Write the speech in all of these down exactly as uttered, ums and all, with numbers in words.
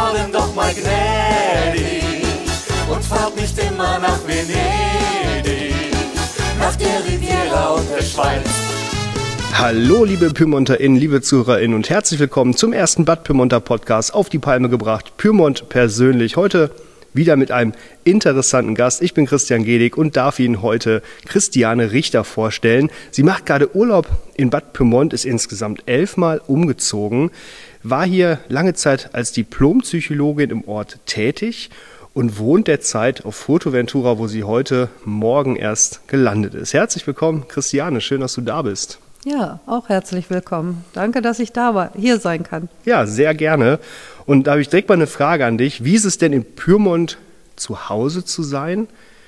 Norden doch mal gnädig und fahrt nicht immer nach Venedig, nach der Riviera und der Schweiz. Hallo liebe PyrmonterInnen, liebe ZuhörerInnen und herzlich willkommen zum ersten Bad Pyrmonter Podcast auf die Palme gebracht. Pyrmont persönlich. Heute wieder mit einem interessanten Gast. Ich bin Christian Gedig und darf Ihnen heute Christiane Richter vorstellen. Sie macht gerade Urlaub in Bad Pyrmont, ist insgesamt elfmal umgezogen, war hier lange Zeit als Diplompsychologin im Ort tätig und wohnt derzeit auf Fuerteventura, wo sie heute Morgen erst gelandet ist. Herzlich willkommen, Christiane. Schön, dass du da bist. Ja, auch herzlich willkommen. Danke, dass ich da war, hier sein kann. Ja, sehr gerne. Und da habe ich direkt mal eine Frage an dich. Wie ist es denn in Pyrmont zu Hause zu sein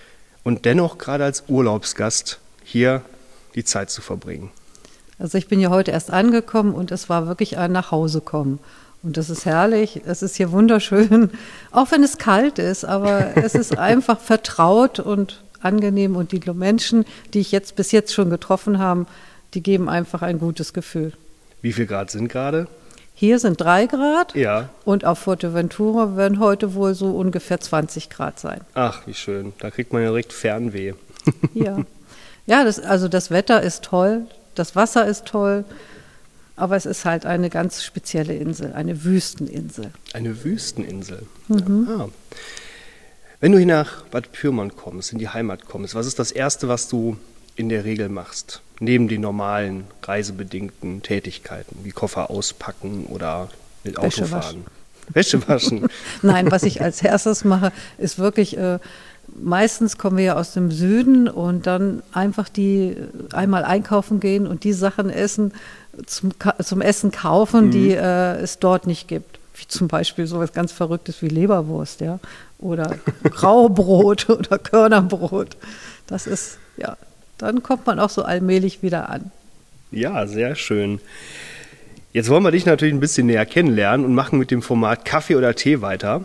und dennoch gerade als Urlaubsgast hier die Zeit zu verbringen? Also ich bin ja heute erst angekommen und es war wirklich ein Nachhausekommen. Und das ist herrlich, es ist hier wunderschön, auch wenn es kalt ist, aber es ist einfach vertraut und angenehm. Und die Menschen, die ich jetzt bis jetzt schon getroffen habe, die geben einfach ein gutes Gefühl. Wie viel Grad sind gerade? Hier sind drei Grad Ja. Und auf Fuerteventura werden heute wohl so ungefähr zwanzig Grad sein. Ach, wie schön. Da kriegt man ja direkt Fernweh. Ja, ja das, also das Wetter ist toll, das Wasser ist toll, aber es ist halt eine ganz spezielle Insel, eine Wüsteninsel. Eine Wüsteninsel. Mhm. Ja. Wenn du hier nach Bad Pyrmont kommst, in die Heimat kommst, was ist das Erste, was du in der Regel machst? Neben den normalen reisebedingten Tätigkeiten, wie Koffer auspacken oder mit Auto Wäsche fahren. Wäsche waschen. Nein, was ich als erstes mache, ist wirklich, äh, meistens kommen wir ja aus dem Süden und dann einfach die einmal einkaufen gehen und die Sachen essen, zum, zum Essen kaufen, mhm. die äh, es dort nicht gibt. Wie zum Beispiel so was ganz Verrücktes wie Leberwurst, ja, oder Graubrot oder Körnerbrot. Das ist, ja, dann kommt man auch so allmählich wieder an. Ja, sehr schön. Jetzt wollen wir dich natürlich ein bisschen näher kennenlernen und machen mit dem Format Kaffee oder Tee weiter.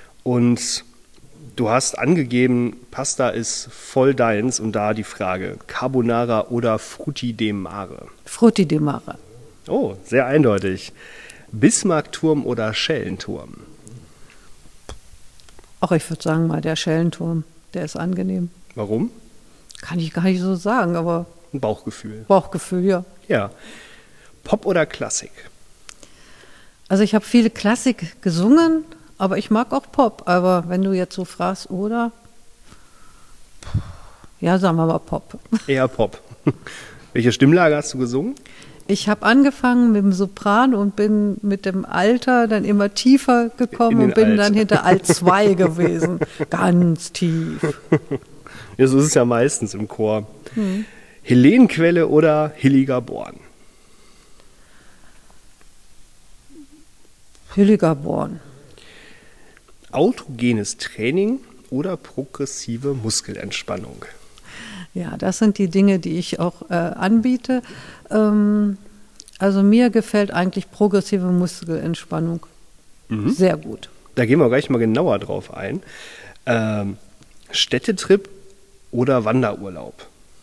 Und du hast angegeben, Pasta ist voll deins und da die Frage, Carbonara oder Frutti de Mare? Frutti de Mare. Oh, sehr eindeutig. Bismarckturm oder Schellenturm? Ach, ich würde sagen mal der Schellenturm, der ist angenehm. Warum? Kann ich gar nicht so sagen, aber Ein Bauchgefühl. Bauchgefühl, ja. Ja. Pop oder Klassik? Also ich habe viele Klassik gesungen, aber ich mag auch Pop. Aber wenn du jetzt so fragst, oder? Ja, sagen wir mal Pop. Eher Pop. Welche Stimmlage hast du gesungen? Ich habe angefangen mit dem Sopran und bin mit dem Alter dann immer tiefer gekommen und bin Alt. dann hinter Alt zwei gewesen. Ganz tief. Ja, so ist es ja meistens im Chor. Hm. Helenquelle oder Hilliger Born? Hilliger Born. Autogenes Training oder progressive Muskelentspannung? Ja, das sind die Dinge, die ich auch äh, anbiete. Ähm, also mir gefällt eigentlich progressive Muskelentspannung mhm. sehr gut. Da gehen wir gleich mal genauer drauf ein. Ähm, Städtetrip oder Wanderurlaub?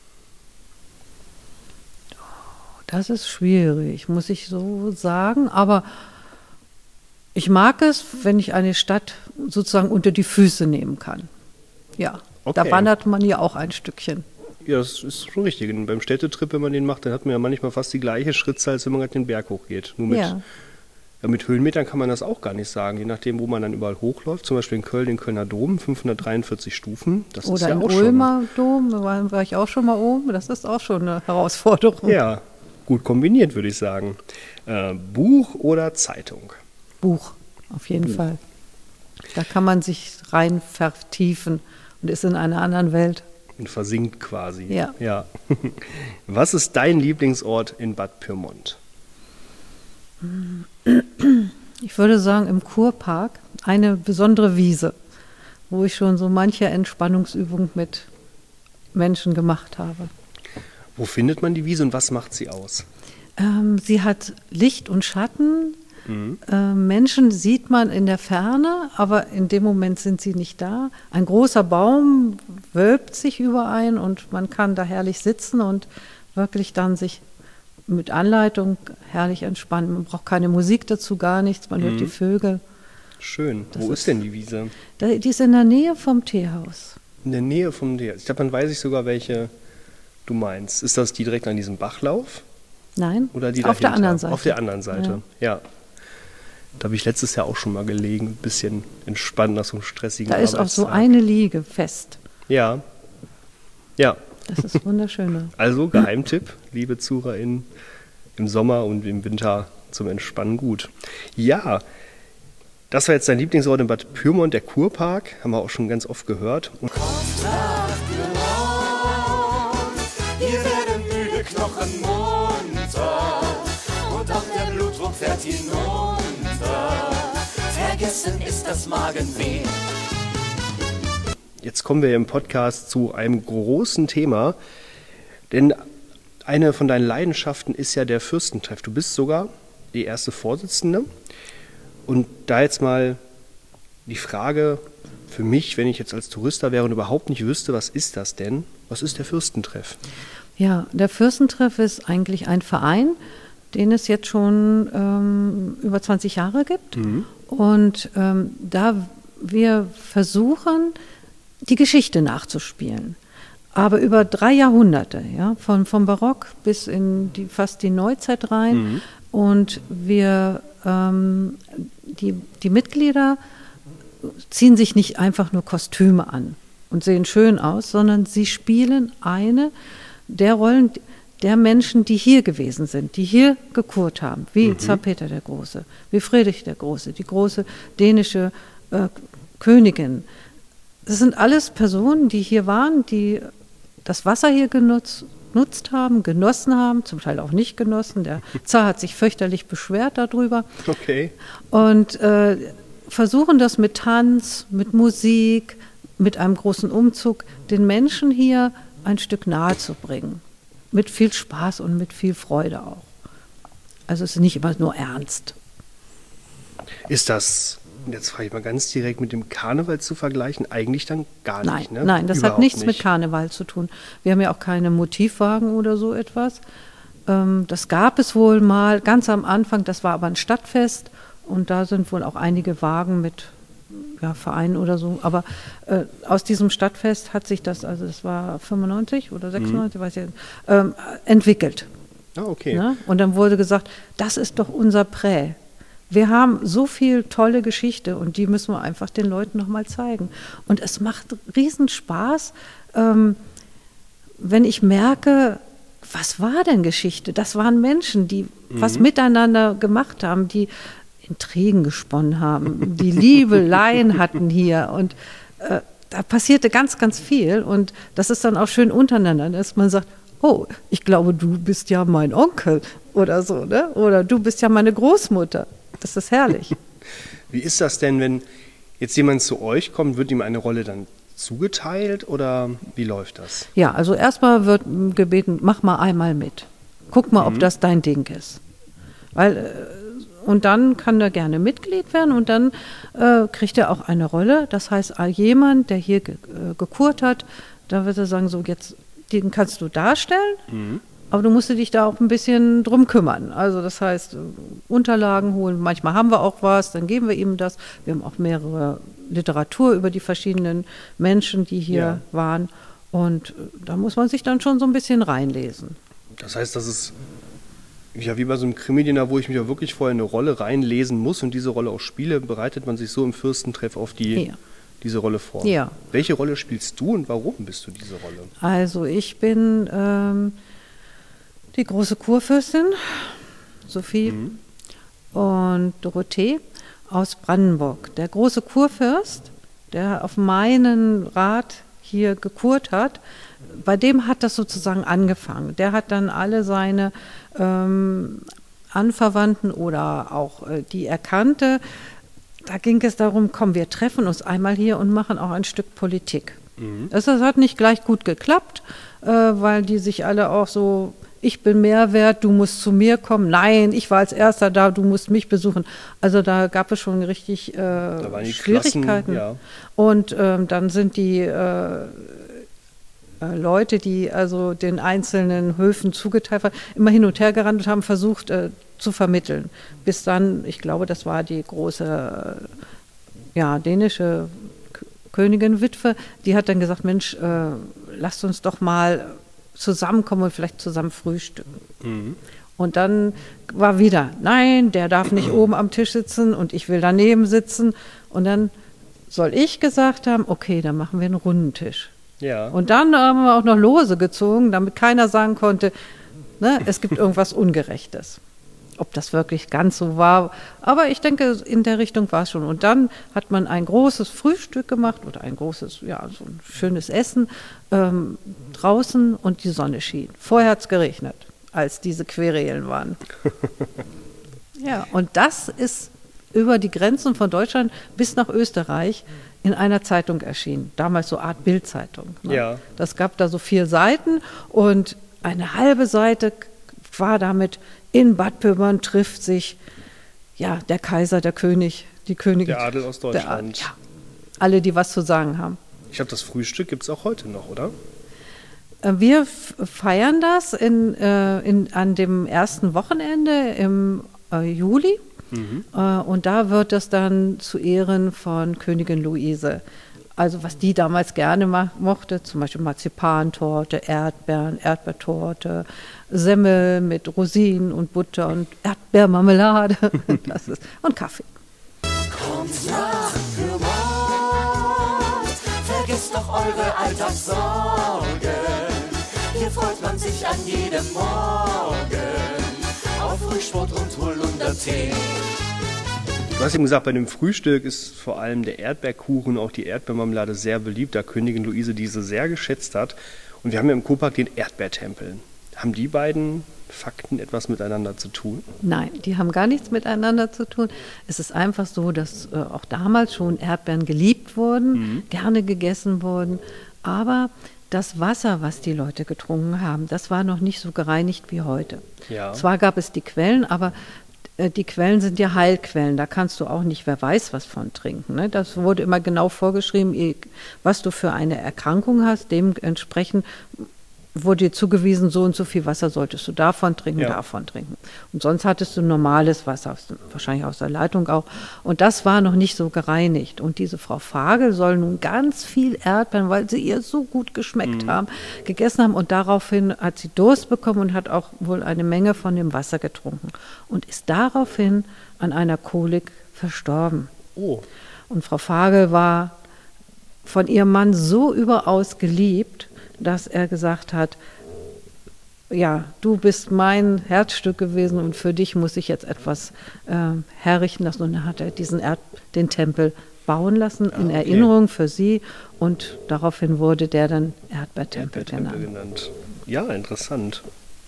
Das ist schwierig, muss ich so sagen. Aber ich mag es, wenn ich eine Stadt sozusagen unter die Füße nehmen kann. Ja, okay. Da wandert man ja auch ein Stückchen. Ja, das ist schon richtig. Und beim Städtetrip, wenn man den macht, dann hat man ja manchmal fast die gleiche Schrittzahl, als wenn man gerade den Berg hochgeht. Nur mit, ja. Ja, mit Höhenmetern kann man das auch gar nicht sagen. Je nachdem, wo man dann überall hochläuft. Zum Beispiel in Köln, den Kölner Dom, fünfhundertdreiundvierzig Stufen. Das Oder ist ja im auch Ulmer Dom, da war, war ich auch schon mal oben. Das ist auch schon eine Herausforderung. schon. Ja, gut kombiniert, würde ich sagen. Äh, Buch oder Zeitung? Buch, auf jeden Buch. Fall. Da kann man sich rein vertiefen und ist in einer anderen Welt. Und versinkt quasi. Ja. ja. Was ist dein Lieblingsort in Bad Pyrmont? Ich würde sagen, im Kurpark eine besondere Wiese, wo ich schon so manche Entspannungsübung mit Menschen gemacht habe. Wo findet man die Wiese und was macht sie aus? Ähm, sie hat Licht und Schatten. Mhm. Äh, Menschen sieht man in der Ferne, aber in dem Moment sind sie nicht da. Ein großer Baum wölbt sich überein und man kann da herrlich sitzen und wirklich dann sich mit Anleitung herrlich entspannen. Man braucht keine Musik dazu, gar nichts, man hört Mhm. die Vögel. Schön. Das Wo ist ist- denn die Wiese? Da, die ist in der Nähe vom Teehaus. In der Nähe vom Teer. Ich glaube, dann weiß ich sogar, welche du meinst. Ist das die direkt an diesem Bachlauf? Nein, Oder die auf der dahinter? anderen Seite. Auf der anderen Seite, ja. Da habe ich letztes Jahr auch schon mal gelegen, ein bisschen entspannt nach so einem stressigen Da ist auch so Arbeitstag. eine Liege fest. Ja, ja. Das ist wunderschön. Also Geheimtipp, liebe ZuhörerInnen, im Sommer und im Winter zum Entspannen gut. Ja, das war jetzt dein Lieblingsort in Bad Pyrmont, der Kurpark, haben wir auch schon ganz oft gehört. Und Wir werden müde, Knochen munter und auch der Blutdruck fährt hinunter. Vergessen ist das Magenweh. jetzt kommen wir im Podcast zu einem großen Thema, denn eine von deinen Leidenschaften ist ja der Fürstentreff. Du bist sogar die erste Vorsitzende. Und da jetzt mal die Frage für mich, wenn ich jetzt als Tourist da wäre und überhaupt nicht wüsste, was ist das denn? Was ist der Fürstentreff? Ja, der Fürstentreff ist eigentlich ein Verein, den es jetzt schon ähm, über zwanzig Jahre gibt. Mhm. Und ähm, da wir versuchen, die Geschichte nachzuspielen. Aber über drei Jahrhunderte, ja, von, vom Barock bis in die, fast die Neuzeit rein. Mhm. Und wir, ähm, die, die Mitglieder ziehen sich nicht einfach nur Kostüme an und sehen schön aus, sondern sie spielen eine der Rollen der Menschen, die hier gewesen sind, die hier gekurt haben, wie mhm. Zar Peter der Große, wie Friedrich der Große, die große dänische äh, Königin. Das sind alles Personen, die hier waren, die das Wasser hier genutzt, genutzt haben, genossen haben, zum Teil auch nicht genossen. Der Zar hat sich fürchterlich beschwert darüber. Okay. Und äh, versuchen das mit Tanz, mit Musik, mit einem großen Umzug, den Menschen hier ein Stück nahe zu bringen. Mit viel Spaß und mit viel Freude auch. Also es ist nicht immer nur ernst. Ist das, jetzt frage ich mal ganz direkt, mit dem Karneval zu vergleichen? Eigentlich dann gar Nein, nicht, ne? nein, das Überhaupt hat nichts nicht. mit Karneval zu tun. Wir haben ja auch keine Motivwagen oder so etwas. Ähm, das gab es wohl mal ganz am Anfang, das war aber ein Stadtfest und da sind wohl auch einige Wagen mit ja, Vereinen oder so. Aber äh, aus diesem Stadtfest hat sich das, also das war fünfundneunzig oder sechsundneunzig, mhm. weiß ich nicht, ähm, entwickelt. Ah, okay. Ne? Und dann wurde gesagt, das ist doch unser Prä. Wir haben so viel tolle Geschichte und die müssen wir einfach den Leuten nochmal zeigen. Und es macht riesen Spaß, ähm, wenn ich merke, was war denn Geschichte? Das waren Menschen, die mhm. was miteinander gemacht haben, die Intrigen gesponnen haben, die Liebeleien hatten hier. Und äh, da passierte ganz, ganz viel. Und das ist dann auch schön untereinander, dass man sagt, oh, ich glaube, du bist ja mein Onkel oder so, ne? Oder du bist ja meine Großmutter. Das ist herrlich. Wie ist das denn, wenn jetzt jemand zu euch kommt, wird ihm eine Rolle dann zugeteilt oder wie läuft das? Ja, also erstmal wird gebeten, mach mal einmal mit. Guck mal, mhm. ob das dein Ding ist. Weil, und dann kann er gerne Mitglied werden und dann äh, kriegt er auch eine Rolle. Das heißt, jemand, der hier ge äh, gekurt hat, da wird er sagen, so jetzt, den kannst du darstellen. Mhm. Aber du musst dich da auch ein bisschen drum kümmern. Also das heißt, Unterlagen holen, manchmal haben wir auch was, dann geben wir ihm das. Wir haben auch mehrere Literatur über die verschiedenen Menschen, die hier ja. waren. Und da muss man sich dann schon so ein bisschen reinlesen. Das heißt, das ist ja wie bei so einem Krimi-Dinner, wo ich mich auch wirklich vorher eine Rolle reinlesen muss und diese Rolle auch spiele, bereitet man sich so im Fürstentreff auf die, ja. diese Rolle vor. Ja. Welche Rolle spielst du und warum bist du diese Rolle? Also ich bin ähm, die große Kurfürstin, Sophie mhm. und Dorothee aus Brandenburg. Der große Kurfürst, der auf meinen Rat hier gekurt hat, bei dem hat das sozusagen angefangen. Der hat dann alle seine ähm, Anverwandten oder auch äh, die er kannte, da ging es darum, komm, wir treffen uns einmal hier und machen auch ein Stück Politik. Mhm. Das, das hat nicht gleich gut geklappt, äh, weil die sich alle auch so, ich bin mehr wert, du musst zu mir kommen. Nein, ich war als Erster da, du musst mich besuchen. Also da gab es schon richtig äh, die Schwierigkeiten. Klassen, ja. Und ähm, dann sind die äh, äh, Leute, die also den einzelnen Höfen zugeteilt waren, immer hin und her gerannt und haben versucht äh, zu vermitteln. Bis dann, ich glaube, das war die große ja, dänische K- Königin-Witwe, die hat dann gesagt, Mensch, äh, lasst uns doch mal zusammenkommen und vielleicht zusammen frühstücken. Mhm. Und dann war wieder, nein, der darf nicht oben am Tisch sitzen und ich will daneben sitzen. Und dann soll ich gesagt haben, okay, dann machen wir einen runden Tisch. Ja. Und dann haben wir auch noch Lose gezogen, damit keiner sagen konnte, ne, es gibt irgendwas Ungerechtes. Ob das wirklich ganz so war, aber ich denke, in der Richtung war es schon. Und dann hat man ein großes Frühstück gemacht oder ein großes, ja, so ein schönes Essen ähm, draußen und die Sonne schien. Vorher hat es geregnet, als diese Querelen waren. Ja, und das ist über die Grenzen von Deutschland bis nach Österreich in einer Zeitung erschienen. Damals so eine Art Bildzeitung. Ne? Ja. Das gab da so vier Seiten und eine halbe Seite war damit, in Bad Pyrmont trifft sich ja, der Kaiser, der König, die Königin. Der Adel aus Deutschland. Der, ja, alle, die was zu sagen haben. Ich glaube, das Frühstück gibt es auch heute noch, oder? Wir f- feiern das in, äh, in, an dem ersten Wochenende im äh, Juli. Mhm. Äh, und da wird das dann zu Ehren von Königin Luise. Also was die damals gerne ma- mochte, zum Beispiel Marzipantorte, Erdbeeren, Erdbeertorte, Semmel mit Rosinen und Butter und Erdbeermarmelade das ist, und Kaffee. Kommt nach Pyrmont, vergesst doch eure Alltagssorgen. Hier freut man sich an jedem Morgen auf Frühsport und Holunder-Tee. Du hast eben gesagt, bei dem Frühstück ist vor allem der Erdbeerkuchen, auch die Erdbeermarmelade sehr beliebt, da Königin Luise diese sehr geschätzt hat. Und wir haben ja im Kurpark den Erdbeertempel. Haben die beiden Fakten etwas miteinander zu tun? Nein, die haben gar nichts miteinander zu tun. Es ist einfach so, dass äh, auch damals schon Erdbeeren geliebt wurden, mhm. gerne gegessen wurden. Aber das Wasser, was die Leute getrunken haben, das war noch nicht so gereinigt wie heute. Ja. Zwar gab es die Quellen, aber äh, die Quellen sind ja Heilquellen. Da kannst du auch nicht, wer weiß, was von trinken. Ne? Das wurde immer genau vorgeschrieben, was du für eine Erkrankung hast. Dementsprechend wurde dir zugewiesen, so und so viel Wasser solltest du davon trinken, ja. davon trinken. Und sonst hattest du normales Wasser, aus, wahrscheinlich aus der Leitung auch. Und das war noch nicht so gereinigt. Und diese Frau Fagel soll nun ganz viel Erdbeeren, weil sie ihr so gut geschmeckt mhm. haben, gegessen haben. Und daraufhin hat sie Durst bekommen und hat auch wohl eine Menge von dem Wasser getrunken. Und ist daraufhin an einer Kolik verstorben. Oh. Und Frau Fagel war von ihrem Mann so überaus geliebt, dass er gesagt hat, ja, du bist mein Herzstück gewesen und für dich muss ich jetzt etwas äh, herrichten lassen. Und dann hat er diesen Erd, den Tempel bauen lassen, in ah, okay. Erinnerung für sie. Und daraufhin wurde der dann Erdbeertempel Erdbeertempel genannt. genannt. Ja, interessant.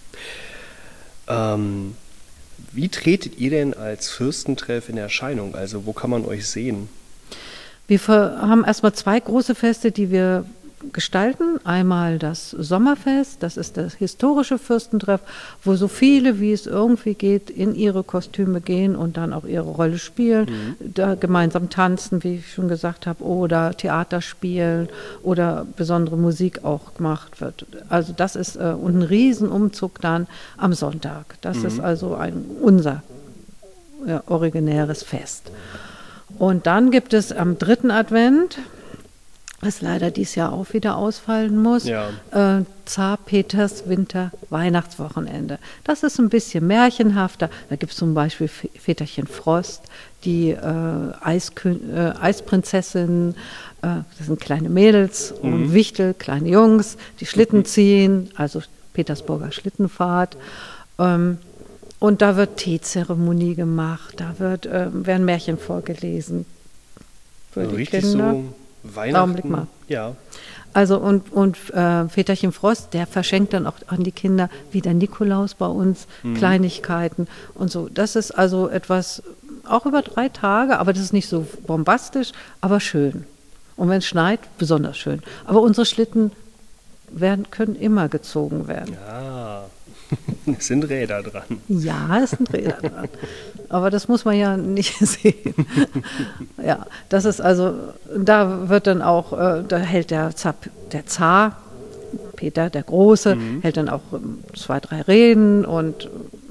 Ähm, wie tretet ihr denn als Fürstentreff in Erscheinung? Also wo kann man euch sehen? Wir haben erstmal zwei große Feste, die wir gestalten. Einmal das Sommerfest, das ist das historische Fürstentreff, wo so viele, wie es irgendwie geht, in ihre Kostüme gehen und dann auch ihre Rolle spielen, mhm. da gemeinsam tanzen, wie ich schon gesagt habe, oder Theater spielen oder besondere Musik auch gemacht wird. Also das ist äh, und ein Riesenumzug dann am Sonntag. Das mhm. ist also ein unser ja, originäres Fest. Und dann gibt es am dritten Advent, was leider dieses Jahr auch wieder ausfallen muss, ja. äh, Zar Peters Winter Weihnachtswochenende. Das ist ein bisschen märchenhafter. Da gibt es zum Beispiel Väterchen Frost, die äh, Eiskön- äh, Eisprinzessin, äh, das sind kleine Mädels, mhm. und Wichtel, kleine Jungs, die Schlitten ziehen, also Petersburger Schlittenfahrt. Ähm, und da wird Teezeremonie gemacht, da wird, äh, werden Märchen vorgelesen für also die richtig Kinder. So Weihnachten. Augenblick mal. Ja. Also und, und äh, Väterchen Frost, der verschenkt dann auch an die Kinder, wie der Nikolaus bei uns, mhm. Kleinigkeiten und so. Das ist also etwas, auch über drei Tage, aber das ist nicht so bombastisch, aber schön. Und wenn es schneit, besonders schön. Aber unsere Schlitten werden, können immer gezogen werden. Ja, es sind Räder dran. Ja, es sind Räder dran. Aber das muss man ja nicht sehen. Ja, das ist also, da wird dann auch, äh, da hält der Zar, der Zar, Peter der Große, mhm. hält dann auch zwei, drei Reden und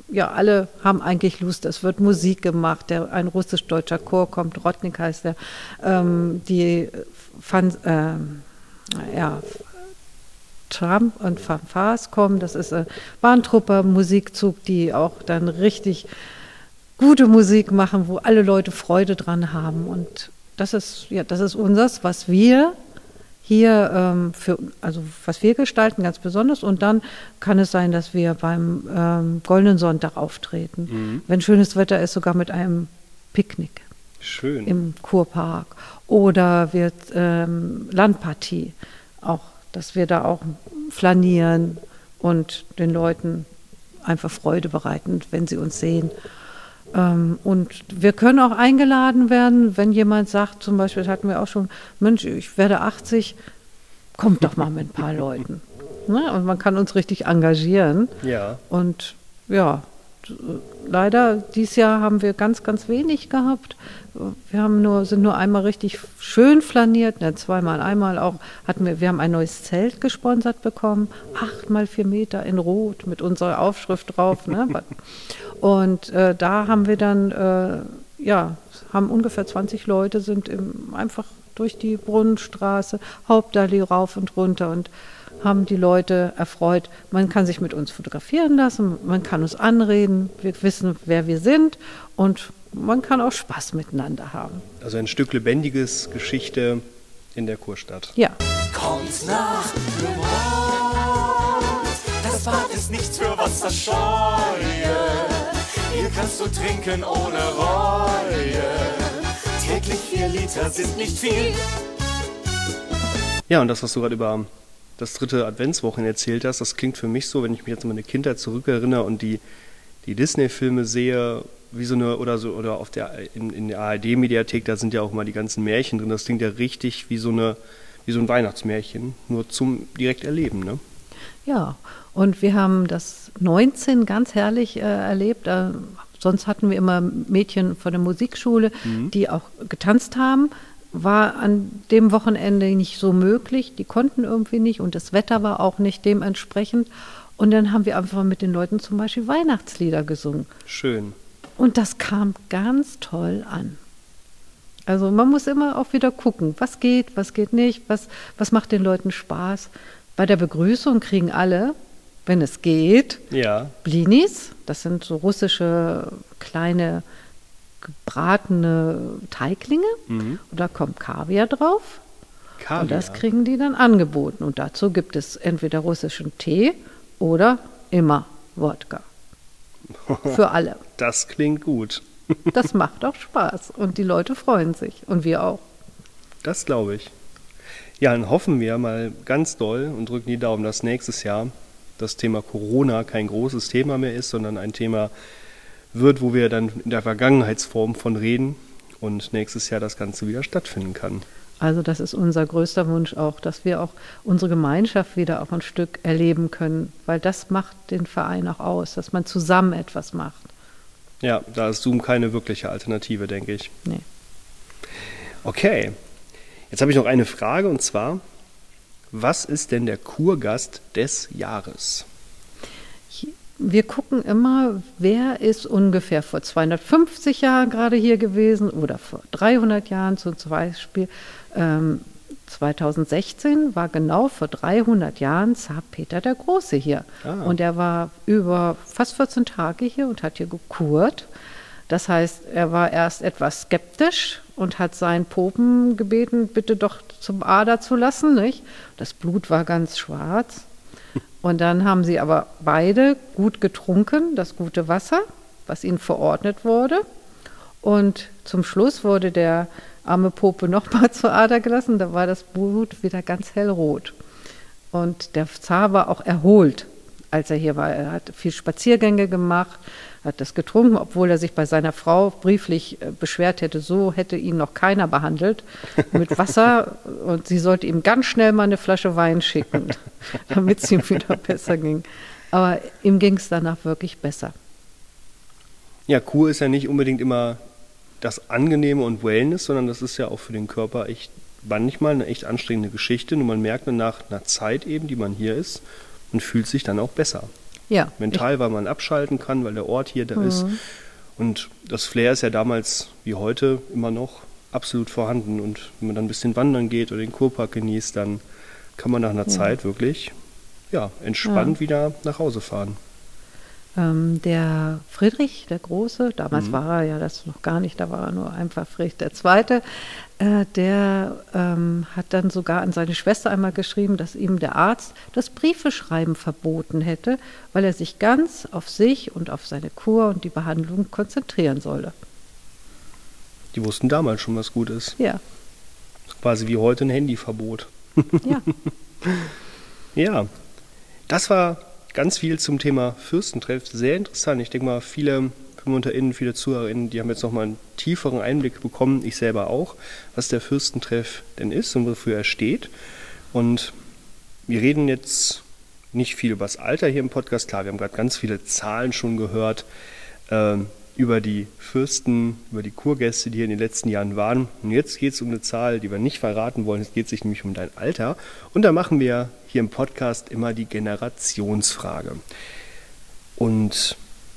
ja, alle haben eigentlich Lust. Es wird Musik gemacht. Der, ein russisch-deutscher Chor kommt, Rotnik heißt der. Ähm, die Fan, äh, ja, Trump und Fanfars kommen. Das ist ein Bahntrupper, Musikzug, die auch dann richtig gute Musik machen, wo alle Leute Freude dran haben. Und das ist, ja, das ist unseres, was wir hier ähm, für, also was wir gestalten, ganz besonders. Und dann kann es sein, dass wir beim ähm, Goldenen Sonntag auftreten. Mhm. Wenn schönes Wetter ist, sogar mit einem Picknick. Schön. Im Kurpark. Oder wird ähm, Landpartie. Auch, dass wir da auch flanieren und den Leuten einfach Freude bereiten, wenn sie uns sehen. Ähm, und wir können auch eingeladen werden, wenn jemand sagt, zum Beispiel, das hatten wir auch schon, Mensch, ich werde achtzig, kommt doch mal mit ein paar Leuten. Ne? Und man kann uns richtig engagieren. Ja. Und ja, leider, dieses Jahr haben wir ganz, ganz wenig gehabt. Wir haben nur, sind nur einmal richtig schön flaniert, ne, zweimal, einmal auch hatten wir, wir haben ein neues Zelt gesponsert bekommen, acht mal vier Meter in Rot mit unserer Aufschrift drauf. Ne? Und äh, da haben wir dann, äh, ja, haben ungefähr zwanzig Leute, sind im, einfach durch die Brunnenstraße, Hauptallee rauf und runter und haben die Leute erfreut. Man kann sich mit uns fotografieren lassen, man kann uns anreden, wir wissen, wer wir sind und man kann auch Spaß miteinander haben. Also ein Stück lebendiges Geschichte in der Kurstadt. Ja. Kommt nach Pyrmont, das Bad ist nichts für Wasserscheue. Hier kannst du trinken ohne Reue. Täglich vier Liter sind nicht viel. Ja, und das, was du gerade über das dritte Adventswochenende erzählt hast, das klingt für mich so, wenn ich mich jetzt an meine Kindheit zurückerinnere und die, die Disney-Filme sehe, wie so eine, oder so, oder auf der, in, in der A R D-Mediathek, da sind ja auch mal die ganzen Märchen drin, das klingt ja richtig wie so eine, wie so ein Weihnachtsmärchen, nur zum direkt erleben, ne? Ja, und wir haben das neunzehn ganz herrlich äh, erlebt. Äh, sonst hatten wir immer Mädchen von der Musikschule, mhm. die auch getanzt haben. War an dem Wochenende nicht so möglich, die konnten irgendwie nicht und das Wetter war auch nicht dementsprechend. Und dann haben wir einfach mit den Leuten zum Beispiel Weihnachtslieder gesungen. Schön. Und das kam ganz toll an. Also man muss immer auch wieder gucken, was geht, was geht nicht, was, was macht den Leuten Spaß. Bei der Begrüßung kriegen alle, wenn es geht, ja. Blinis. Das sind so russische kleine gebratene Teiglinge. Mhm. Und da kommt Kaviar drauf. Kaviar. Und das kriegen die dann angeboten. Und dazu gibt es entweder russischen Tee oder immer Wodka. Für alle. Das klingt gut. Das macht auch Spaß. Und die Leute freuen sich. Und wir auch. Das glaube ich. Ja, dann hoffen wir mal ganz doll und drücken die Daumen, dass nächstes Jahr das Thema Corona kein großes Thema mehr ist, sondern ein Thema wird, wo wir dann in der Vergangenheitsform von reden und nächstes Jahr das Ganze wieder stattfinden kann. Also das ist unser größter Wunsch auch, dass wir auch unsere Gemeinschaft wieder auch ein Stück erleben können, weil das macht den Verein auch aus, dass man zusammen etwas macht. Ja, da ist Zoom keine wirkliche Alternative, denke ich. Nee. Okay, jetzt habe ich noch eine Frage und zwar, was ist denn der Kurgast des Jahres? Wir gucken immer, wer ist ungefähr vor zweihundertfünfzig Jahren gerade hier gewesen oder vor dreihundert Jahren zum Beispiel. Ähm, zweitausendsechzehn war genau vor dreihundert Jahren Zar Peter der Große hier. Ah. Und er war über fast vierzehn Tage hier und hat hier gekurt. Das heißt, er war erst etwas skeptisch und hat seinen Popen gebeten, bitte doch zum Ader zu lassen, nicht? Das Blut war ganz schwarz. Und dann haben sie aber beide gut getrunken, das gute Wasser, was ihnen verordnet wurde. Und zum Schluss wurde der arme Pope nochmal zur Ader gelassen, da war das Blut wieder ganz hellrot. Und der Zar war auch erholt, als er hier war. Er hat viel Spaziergänge gemacht, hat das getrunken, obwohl er sich bei seiner Frau brieflich beschwert hätte, so hätte ihn noch keiner behandelt, mit Wasser. Und sie sollte ihm ganz schnell mal eine Flasche Wein schicken, damit es ihm wieder besser ging. Aber ihm ging es danach wirklich besser. Ja, Kur ist ja nicht unbedingt immer das Angenehme und Wellness, sondern das ist ja auch für den Körper echt manchmal eine echt anstrengende Geschichte. Und man merkt dann nach einer Zeit eben, die man hier ist, und fühlt sich dann auch besser. Ja. Mental, weil man abschalten kann, weil der Ort hier da mhm. ist. Und das Flair ist ja damals wie heute immer noch absolut vorhanden. Und wenn man dann ein bisschen wandern geht oder den Kurpark genießt, dann kann man nach einer ja. Zeit wirklich ja, entspannt ja. wieder nach Hause fahren. Ähm, der Friedrich, der Große, damals mhm. war er ja das noch gar nicht, da war er nur einfach Friedrich der Zweite, äh, der ähm, hat dann sogar an seine Schwester einmal geschrieben, dass ihm der Arzt das Briefeschreiben verboten hätte, weil er sich ganz auf sich und auf seine Kur und die Behandlung konzentrieren solle. Die wussten damals schon, was gut ist. Ja. Quasi wie heute ein Handyverbot. Ja. Ja, das war ganz viel zum Thema Fürstentreff. Sehr interessant. Ich denke mal, viele PyrmonterInnen, viele ZuhörerInnen, die haben jetzt nochmal einen tieferen Einblick bekommen, ich selber auch, was der Fürstentreff denn ist und wofür er steht. Und wir reden jetzt nicht viel über das Alter hier im Podcast. Klar, wir haben gerade ganz viele Zahlen schon gehört äh, über die Fürsten, über die Kurgäste, die hier in den letzten Jahren waren. Und jetzt geht es um eine Zahl, die wir nicht verraten wollen. Es geht sich nämlich um dein Alter. Und da machen wir hier im Podcast immer die Generationsfrage. Und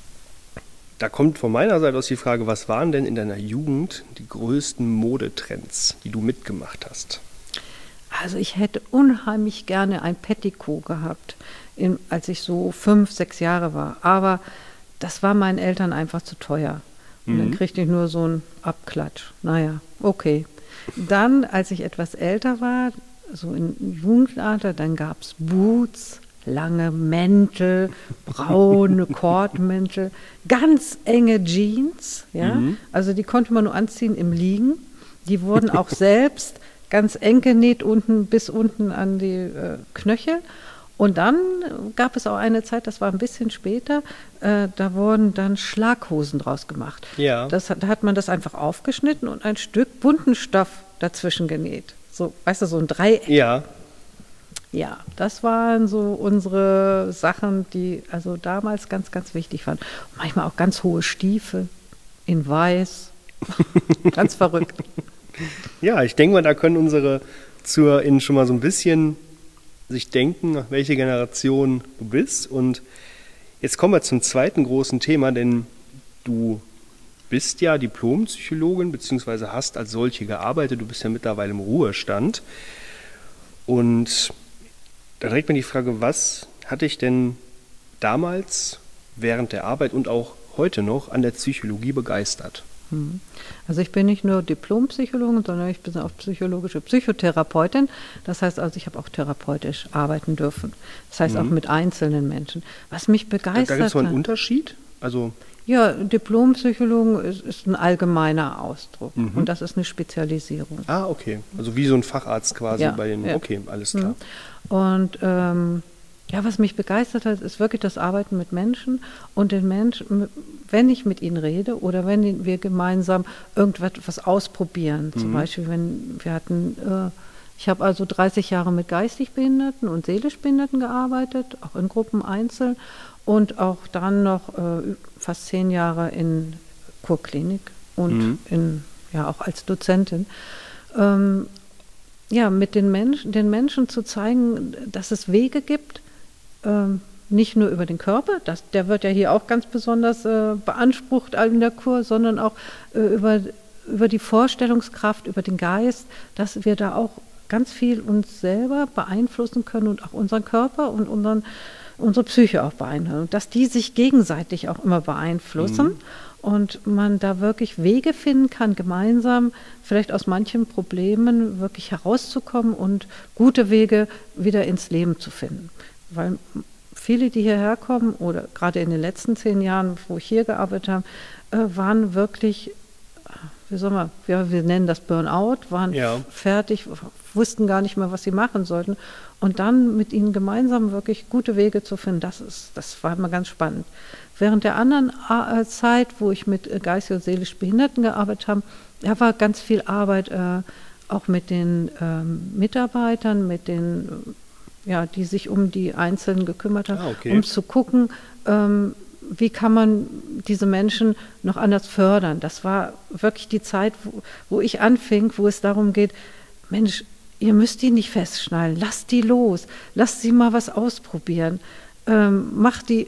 da kommt von meiner Seite aus die Frage, was waren denn in deiner Jugend die größten Modetrends, die du mitgemacht hast? Also ich hätte unheimlich gerne ein Petticoat gehabt, in, als ich so fünf, sechs Jahre war. Aber das war meinen Eltern einfach zu teuer. Und mhm. dann kriegte ich nur so einen Abklatsch. Naja, okay. Dann, als ich etwas älter war, so im Jugendalter, dann gab es Boots, lange Mäntel, braune Kordmäntel, ganz enge Jeans. Ja? Mhm. Also die konnte man nur anziehen im Liegen. Die wurden auch selbst ganz eng genäht unten bis unten an die äh, Knöchel. Und dann gab es auch eine Zeit, das war ein bisschen später, äh, da wurden dann Schlaghosen draus gemacht. Ja. Das, da hat man das einfach aufgeschnitten und ein Stück bunten Stoff dazwischen genäht. So, weißt du, so ein Dreieck. Ja. Ja, das waren so unsere Sachen, die also damals ganz, ganz wichtig waren. Und manchmal auch ganz hohe Stiefel in weiß. Ganz verrückt. Ja, ich denke mal, da können unsere ZuhörerInnen schon mal so ein bisschen sich denken, welche Generation du bist. Und jetzt kommen wir zum zweiten großen Thema, denn du bist ja Diplompsychologin, beziehungsweise hast als solche gearbeitet. Du bist ja mittlerweile im Ruhestand. Und da direkt mal die Frage, was hat dich denn damals während der Arbeit und auch heute noch an der Psychologie begeistert? Also ich bin nicht nur Diplompsychologin, sondern ich bin auch psychologische Psychotherapeutin. Das heißt also, ich habe auch therapeutisch arbeiten dürfen. Das heißt mhm. auch mit einzelnen Menschen. Was mich begeistert Da, da gibt es so einen Unterschied? Also ja, Diplompsychologen ist, ist ein allgemeiner Ausdruck mhm. und das ist eine Spezialisierung. Ah, okay. Also wie so ein Facharzt quasi ja, bei den, ja. okay, alles klar. Und ähm, ja, was mich begeistert hat, ist wirklich das Arbeiten mit Menschen und den Menschen, wenn ich mit ihnen rede oder wenn wir gemeinsam irgendwas ausprobieren. Mhm. Zum Beispiel, wenn wir hatten, äh, ich habe also dreißig Jahre mit geistig Behinderten und seelisch Behinderten gearbeitet, auch in Gruppen einzeln und auch dann noch äh, fast zehn Jahre in Kurklinik und mhm. in, ja, auch als Dozentin. Ähm, ja, mit den Menschen, den Menschen zu zeigen, dass es Wege gibt, ähm, nicht nur über den Körper, das, der wird ja hier auch ganz besonders äh, beansprucht in der Kur, sondern auch äh, über, über die Vorstellungskraft, über den Geist, dass wir da auch ganz viel uns selber beeinflussen können und auch unseren Körper und unseren, unsere Psyche auch beeinflussen. Und dass die sich gegenseitig auch immer beeinflussen. Mhm. Und man da wirklich Wege finden kann, gemeinsam vielleicht aus manchen Problemen wirklich herauszukommen und gute Wege wieder ins Leben zu finden. Weil viele, die hierher kommen, oder gerade in den letzten zehn Jahren, wo ich hier gearbeitet habe, äh, waren wirklich, wie soll man, ja, wir nennen das Burnout, waren ja. fertig, wussten gar nicht mehr, was sie machen sollten. Und dann mit ihnen gemeinsam wirklich gute Wege zu finden, das ist, das war immer ganz spannend. Während der anderen äh, Zeit, wo ich mit äh, geistig und seelisch Behinderten gearbeitet habe, da war ganz viel Arbeit äh, auch mit den ähm, Mitarbeitern, mit den, äh, ja, die sich um die Einzelnen gekümmert haben, ah, okay. um zu gucken, ähm, wie kann man diese Menschen noch anders fördern. Das war wirklich die Zeit, wo, wo ich anfing, wo es darum geht, Mensch, ihr müsst die nicht festschnallen, lasst die los, lasst sie mal was ausprobieren, ähm, macht die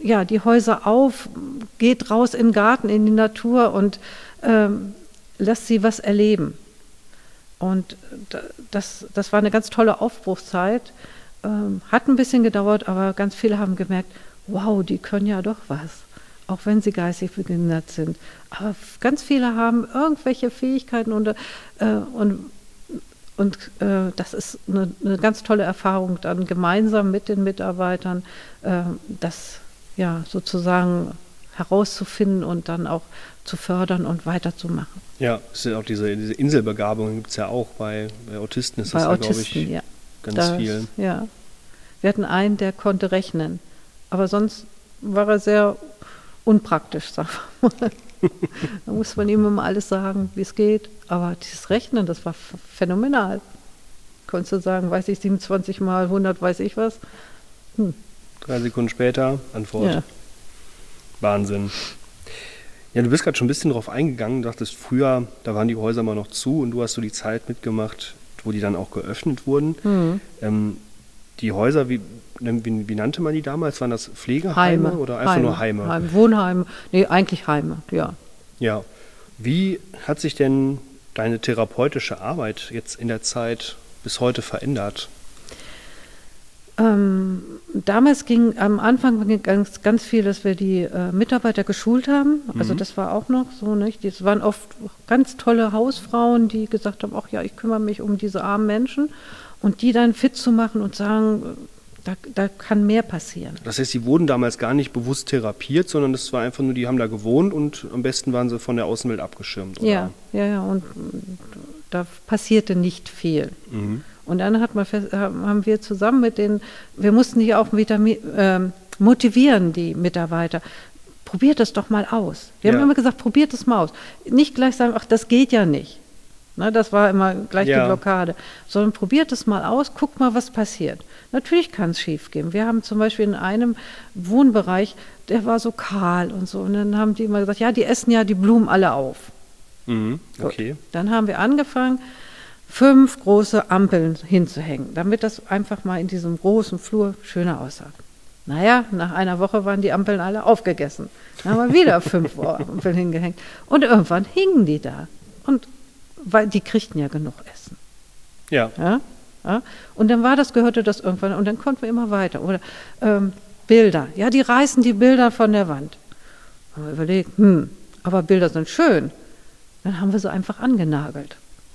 ja, die Häuser auf, geht raus in den Garten, in die Natur und ähm, lässt sie was erleben. Und das, das war eine ganz tolle Aufbruchszeit. Ähm, hat ein bisschen gedauert, aber ganz viele haben gemerkt, wow, die können ja doch was, auch wenn sie geistig behindert sind. Aber ganz viele haben irgendwelche Fähigkeiten und, äh, und, und äh, das ist eine, eine ganz tolle Erfahrung, dann gemeinsam mit den Mitarbeitern äh, das ja sozusagen herauszufinden und dann auch zu fördern und weiterzumachen. Ja, es sind auch diese, diese Inselbegabungen gibt es ja auch bei, bei Autisten ist das bei ja, glaube Autisten, ich, ja. ganz das, viel. Ja. Wir hatten einen, der konnte rechnen, aber sonst war er sehr unpraktisch, sagen wir mal. Da muss man ihm immer alles sagen, wie es geht. Aber dieses Rechnen, das war phänomenal. Konntest du sagen, weiß ich, siebenundzwanzig mal hundert, weiß ich was. Hm. Drei Sekunden später, Antwort. Ja. Wahnsinn. Ja, du bist gerade schon ein bisschen drauf eingegangen, du dachtest, früher, da waren die Häuser mal noch zu und du hast so die Zeit mitgemacht, wo die dann auch geöffnet wurden. Mhm. Ähm, die Häuser, wie, wie, wie nannte man die damals? Waren das Pflegeheime Heime, oder einfach Heime, nur Heime? Heime? Wohnheime, nee, eigentlich Heime, ja. Ja. Wie hat sich denn deine therapeutische Arbeit jetzt in der Zeit bis heute verändert? Ähm, damals ging am Anfang ging ganz, ganz viel, dass wir die äh, Mitarbeiter geschult haben. Also Mhm. das war auch noch so, nicht? Das waren oft ganz tolle Hausfrauen, die gesagt haben, ach ja, ich kümmere mich um diese armen Menschen und die dann fit zu machen und sagen, da, da kann mehr passieren. Das heißt, die wurden damals gar nicht bewusst therapiert, sondern das war einfach nur, die haben da gewohnt und am besten waren sie von der Außenwelt abgeschirmt. Oder? Ja, ja, ja, und da passierte nicht viel. Mhm. Und dann hat man fest, haben wir zusammen mit den, wir mussten die auch wieder ähm, motivieren, die Mitarbeiter. Probiert das doch mal aus. Wir Ja. haben immer gesagt, probiert das mal aus. Nicht gleich sagen, ach, das geht ja nicht. Ne, das war immer gleich Ja. die Blockade. Sondern probiert es mal aus, guckt mal, was passiert. Natürlich kann es schief gehen. Wir haben zum Beispiel in einem Wohnbereich, der war so kahl und so. Und dann haben die immer gesagt, ja, die essen ja die Blumen alle auf. Mhm. Gut. Okay. Dann haben wir angefangen, fünf große Ampeln hinzuhängen, damit das einfach mal in diesem großen Flur schöner aussah. Naja, nach einer Woche waren die Ampeln alle aufgegessen. Dann haben wir wieder fünf Ampeln hingehängt. Und irgendwann hingen die da. Und weil die kriegten ja genug Essen. Ja. Ja? Ja? Und dann war das, gehörte das irgendwann, und dann konnten wir immer weiter. Oder ähm, Bilder. Ja, die reißen die Bilder von der Wand. Haben wir überlegt, hm, aber Bilder sind schön. Dann haben wir sie einfach angenagelt.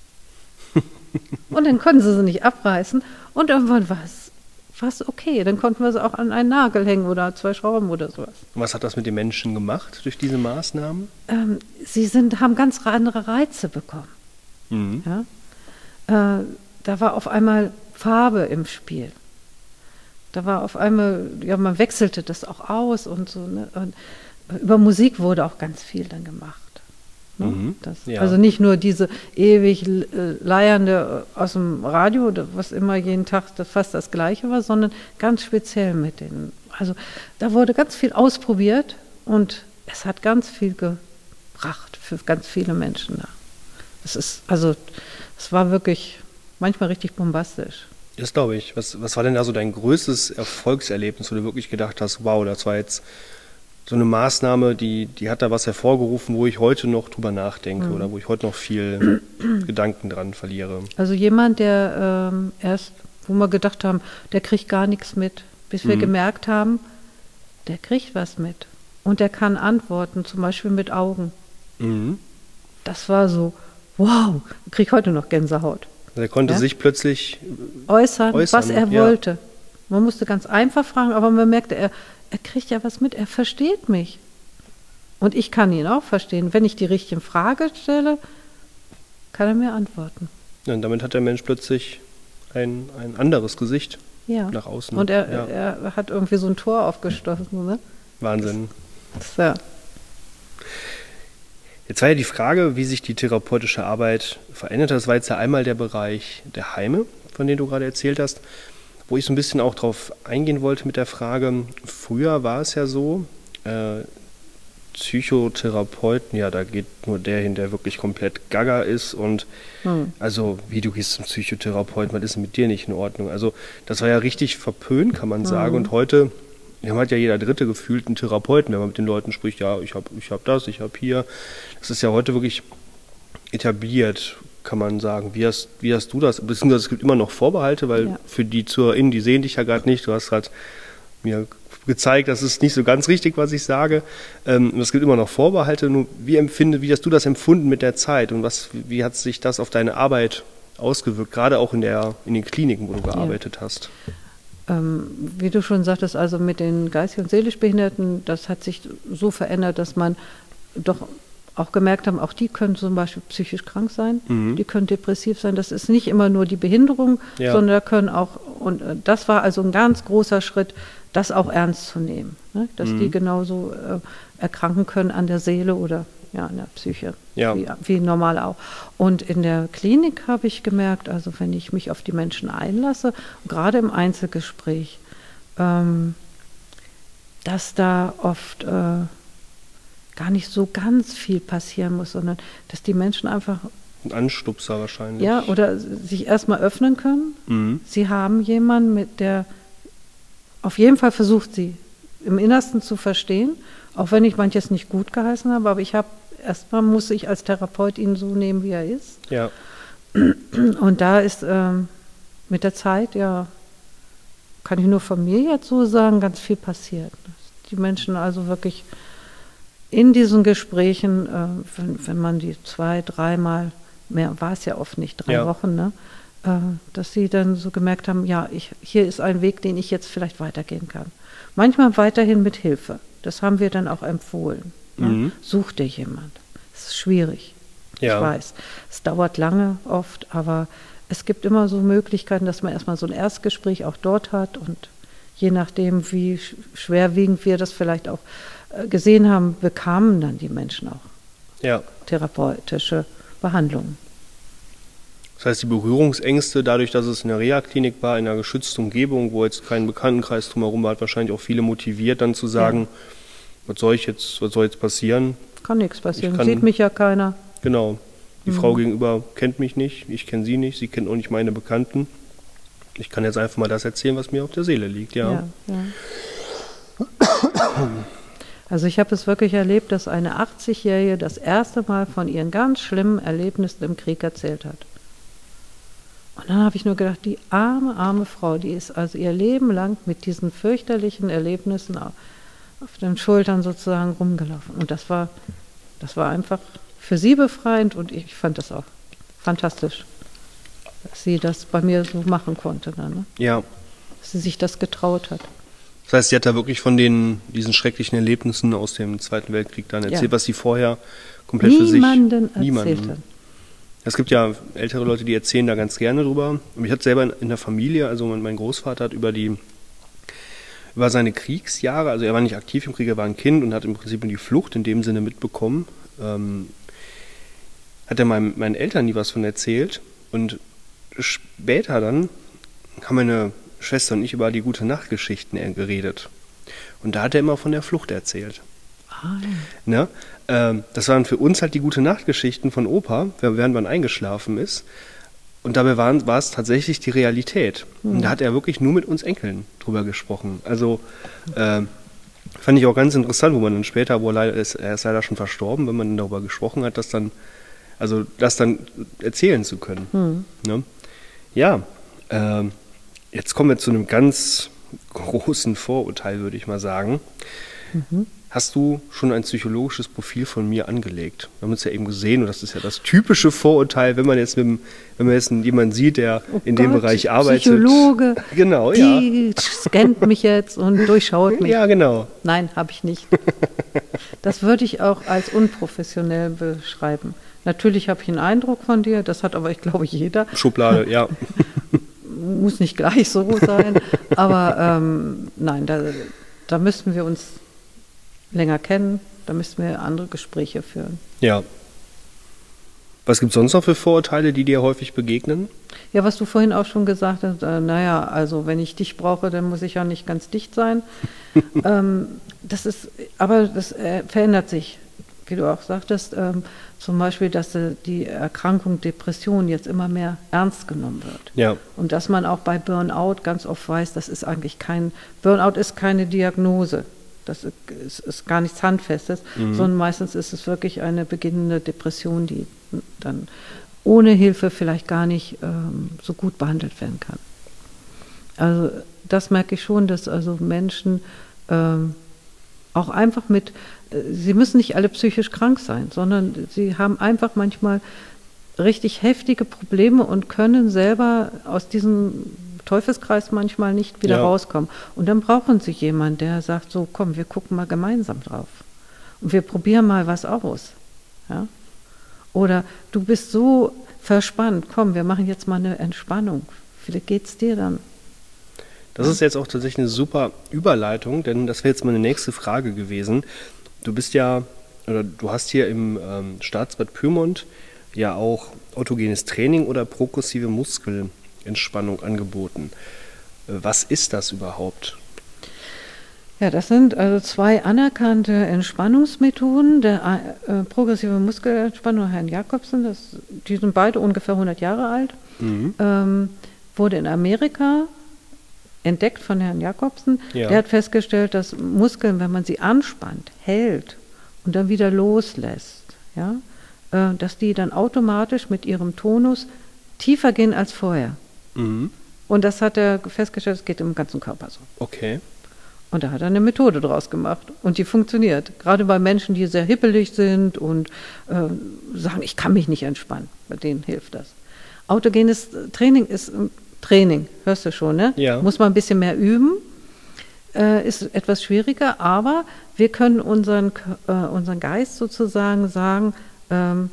Und dann konnten sie sie nicht abreißen. Und irgendwann war es fast okay. Dann konnten wir sie auch an einen Nagel hängen oder zwei Schrauben oder sowas. Und was hat das mit den Menschen gemacht durch diese Maßnahmen? Ähm, sie sind, haben ganz andere Reize bekommen. Mhm. Ja? Äh, da war auf einmal Farbe im Spiel. Da war auf einmal, ja, man wechselte das auch aus und so. Ne? Und über Musik wurde auch ganz viel dann gemacht. Ne? Mhm. Das, Ja. Also nicht nur diese ewig äh, leiernde aus dem Radio, was immer jeden Tag das fast das Gleiche war, sondern ganz speziell mit denen. Also da wurde ganz viel ausprobiert und es hat ganz viel gebracht für ganz viele Menschen da. Es ist, also es war wirklich manchmal richtig bombastisch. Das glaube ich. Was, was war denn da so dein größtes Erfolgserlebnis, wo du wirklich gedacht hast, wow, das war jetzt so eine Maßnahme, die, die hat da was hervorgerufen, wo ich heute noch drüber nachdenke, mhm, oder wo ich heute noch viel Gedanken dran verliere? Also jemand, der ähm, erst, wo wir gedacht haben, der kriegt gar nichts mit, bis wir mhm. gemerkt haben, der kriegt was mit. Und der kann antworten, zum Beispiel mit Augen. Mhm. Das war so, wow, ich kriege heute noch Gänsehaut. Der konnte ja? sich plötzlich äußern, äußern was er ja. wollte. Man musste ganz einfach fragen, aber man merkte, er, er kriegt ja was mit, er versteht mich. Und ich kann ihn auch verstehen. Wenn ich die richtige Frage stelle, kann er mir antworten. Ja, und damit hat der Mensch plötzlich ein, ein anderes Gesicht ja. nach außen. Und er, ja. er hat irgendwie so ein Tor aufgestoßen. Ne? Wahnsinn. Das, ja. Jetzt war ja die Frage, wie sich die therapeutische Arbeit verändert hat. Das war jetzt ja einmal der Bereich der Heime, von dem du gerade erzählt hast, wo ich so ein bisschen auch drauf eingehen wollte mit der Frage, früher war es ja so, äh, Psychotherapeuten, ja, da geht nur der hin, der wirklich komplett gaga ist und hm. also, wie du gehst zum Psychotherapeuten, was ist mit dir nicht in Ordnung? Also, das war ja richtig verpönt, kann man sagen, hm. und heute wir haben halt ja jeder Dritte gefühlt einen Therapeuten, wenn man mit den Leuten spricht, ja, ich habe ich hab das, ich habe hier. Das ist ja heute wirklich etabliert, kann man sagen. Wie hast, wie hast du das? Beziehungsweise es gibt immer noch Vorbehalte, weil ja. für die ZuhörerInnen, die sehen dich ja gerade nicht, du hast gerade mir gezeigt, das ist nicht so ganz richtig, was ich sage. Ähm, es gibt immer noch Vorbehalte. Nur wie empfinde, wie hast du das empfunden mit der Zeit und was, wie hat sich das auf deine Arbeit ausgewirkt, gerade auch in der in den Kliniken, wo du gearbeitet ja. hast? Ähm, wie du schon sagtest, also mit den geistig und seelisch Behinderten, das hat sich so verändert, dass man doch auch gemerkt haben, auch die können zum Beispiel psychisch krank sein, mhm. die können depressiv sein. Das ist nicht immer nur die Behinderung, ja. sondern da können auch, und das war also ein ganz großer Schritt, das auch ernst zu nehmen, ne? Dass mhm. die genauso äh, erkranken können an der Seele oder ja, an der Psyche, ja. wie, wie normal auch. Und in der Klinik habe ich gemerkt, also wenn ich mich auf die Menschen einlasse, gerade im Einzelgespräch, ähm, dass da oft äh, gar nicht so ganz viel passieren muss, sondern dass die Menschen einfach... Ein Anstupser wahrscheinlich. Ja, oder sich erstmal öffnen können. Mhm. Sie haben jemanden, mit der auf jeden Fall versucht, sie im Innersten zu verstehen, auch wenn ich manches nicht gut geheißen habe, aber ich habe erstmal muss ich als Therapeut ihn so nehmen, wie er ist. Ja. Und da ist ähm, mit der Zeit, ja, kann ich nur von mir jetzt so sagen, ganz viel passiert. Die Menschen also wirklich in diesen Gesprächen, äh, wenn, wenn man die zwei, dreimal, mehr war es ja oft nicht, drei ja. Wochen, ne, äh, dass sie dann so gemerkt haben, ja, ich, hier ist ein Weg, den ich jetzt vielleicht weitergehen kann. Manchmal weiterhin mit Hilfe. Das haben wir dann auch empfohlen. Mhm. Ne? Such dir jemand. Es ist schwierig. Ja. Ich weiß. Es dauert lange oft, aber es gibt immer so Möglichkeiten, dass man erstmal so ein Erstgespräch auch dort hat und je nachdem, wie schwerwiegend wir das vielleicht auch gesehen haben, bekamen dann die Menschen auch ja. therapeutische Behandlungen. Das heißt, die Berührungsängste, dadurch, dass es in der Reha-Klinik war, in einer geschützten Umgebung, wo jetzt kein Bekanntenkreis drumherum war, hat wahrscheinlich auch viele motiviert, dann zu sagen, ja. was soll ich jetzt, was soll jetzt passieren? Kann nichts passieren, kann, sieht mich ja keiner. Genau, die mhm. Frau gegenüber kennt mich nicht, ich kenne sie nicht, sie kennt auch nicht meine Bekannten. Ich kann jetzt einfach mal das erzählen, was mir auf der Seele liegt, ja. ja, ja. Also ich habe es wirklich erlebt, dass eine achtzigjährige das erste Mal von ihren ganz schlimmen Erlebnissen im Krieg erzählt hat. Und dann habe ich nur gedacht, die arme, arme Frau, die ist also ihr Leben lang mit diesen fürchterlichen Erlebnissen auf den Schultern sozusagen rumgelaufen. Und das war, das war einfach für sie befreiend und ich fand das auch fantastisch, dass sie das bei mir so machen konnte dann, ne? Ja. Dass sie sich das getraut hat. Das heißt, sie hat da wirklich von den, diesen schrecklichen Erlebnissen aus dem Zweiten Weltkrieg dann erzählt, ja. was sie vorher komplett niemanden für sich... Niemanden erzählt hat. Es gibt ja ältere Leute, die erzählen da ganz gerne drüber. Und ich hatte selber in der Familie, also mein Großvater hat über die über seine Kriegsjahre, also er war nicht aktiv im Krieg, er war ein Kind und hat im Prinzip die Flucht in dem Sinne mitbekommen. Ähm, hat er meinen, meinen Eltern nie was von erzählt. Und später dann haben meine Schwester und ich über die Gute-Nacht-Geschichten geredet. Und da hat er immer von der Flucht erzählt. Ah, ja. Ne? Ähm, das waren für uns halt die Gute-Nacht-Geschichten von Opa, während man eingeschlafen ist. Und dabei waren, war es tatsächlich die Realität. Mhm. Und da hat er wirklich nur mit uns Enkeln drüber gesprochen. Also äh, fand ich auch ganz interessant, wo man dann später, wo er, leider ist, er ist leider schon verstorben, wenn man darüber gesprochen hat, dass dann, also das dann erzählen zu können. Mhm. Ne? Ja, äh, jetzt kommen wir zu einem ganz großen Vorurteil, würde ich mal sagen. Mhm. Hast du schon ein psychologisches Profil von mir angelegt? Wir haben uns ja eben gesehen und das ist ja das typische Vorurteil, wenn man jetzt, mit, wenn man jetzt jemanden sieht, der oh in Gott, dem Bereich arbeitet. Psychologe, genau, die ja. scannt mich jetzt und durchschaut mich. Ja, genau. Nein, habe ich nicht. Das würde ich auch als unprofessionell beschreiben. Natürlich habe ich einen Eindruck von dir, das hat aber, ich glaube, jeder. Schublade, ja. Muss nicht gleich so sein, aber ähm, nein, da, da müssten wir uns länger kennen, da müssten wir andere Gespräche führen. Ja. Was gibt es sonst noch für Vorurteile, die dir häufig begegnen? Ja, was du vorhin auch schon gesagt hast, äh, naja, also wenn ich dich brauche, dann muss ich ja nicht ganz dicht sein. ähm, das ist, aber das äh, verändert sich. wie du auch sagtest, ähm, zum Beispiel, dass äh, die Erkrankung Depression jetzt immer mehr ernst genommen wird. Ja. Und dass man auch bei Burnout ganz oft weiß, das ist eigentlich kein, Burnout ist keine Diagnose. Das ist, ist gar nichts Handfestes, mhm. sondern meistens ist es wirklich eine beginnende Depression, die dann ohne Hilfe vielleicht gar nicht ähm, so gut behandelt werden kann. Also das merke ich schon, dass also Menschen ähm, auch einfach mit, äh, sie müssen nicht alle psychisch krank sein, sondern sie haben einfach manchmal richtig heftige Probleme und können selber aus diesem Teufelskreis manchmal nicht wieder ja. rauskommen. Und dann brauchen sie jemanden, der sagt, so komm, wir gucken mal gemeinsam drauf. Und wir probieren mal was aus. Ja? Oder du bist so verspannt, komm, wir machen jetzt mal eine Entspannung. Vielleicht geht's dir dann. Das ist jetzt auch tatsächlich eine super Überleitung, denn das wäre jetzt meine nächste Frage gewesen. Du bist ja, oder du hast hier im ähm, Staatsbad Pyrmont ja auch autogenes Training oder progressive Muskelentspannung angeboten. Was ist das überhaupt? Ja, das sind also zwei anerkannte Entspannungsmethoden. Der äh, progressive Muskelentspannung, Herrn Jacobsen, das, die sind beide ungefähr hundert Jahre alt, mhm. ähm, wurde in Amerika entdeckt von Herrn Jacobsen. Ja. Der hat festgestellt, dass Muskeln, wenn man sie anspannt, hält und dann wieder loslässt, ja, äh, dass die dann automatisch mit ihrem Tonus tiefer gehen als vorher. Mhm. Und das hat er festgestellt, es geht im ganzen Körper so. Okay. Und da hat er eine Methode draus gemacht und die funktioniert. Gerade bei Menschen, die sehr hippelig sind und äh, sagen, ich kann mich nicht entspannen, bei denen hilft das. Autogenes Training ist Training, hörst du schon, ne? Ja. Muss man ein bisschen mehr üben, äh, ist etwas schwieriger, aber wir können unseren, äh, unseren Geist sozusagen sagen, ähm,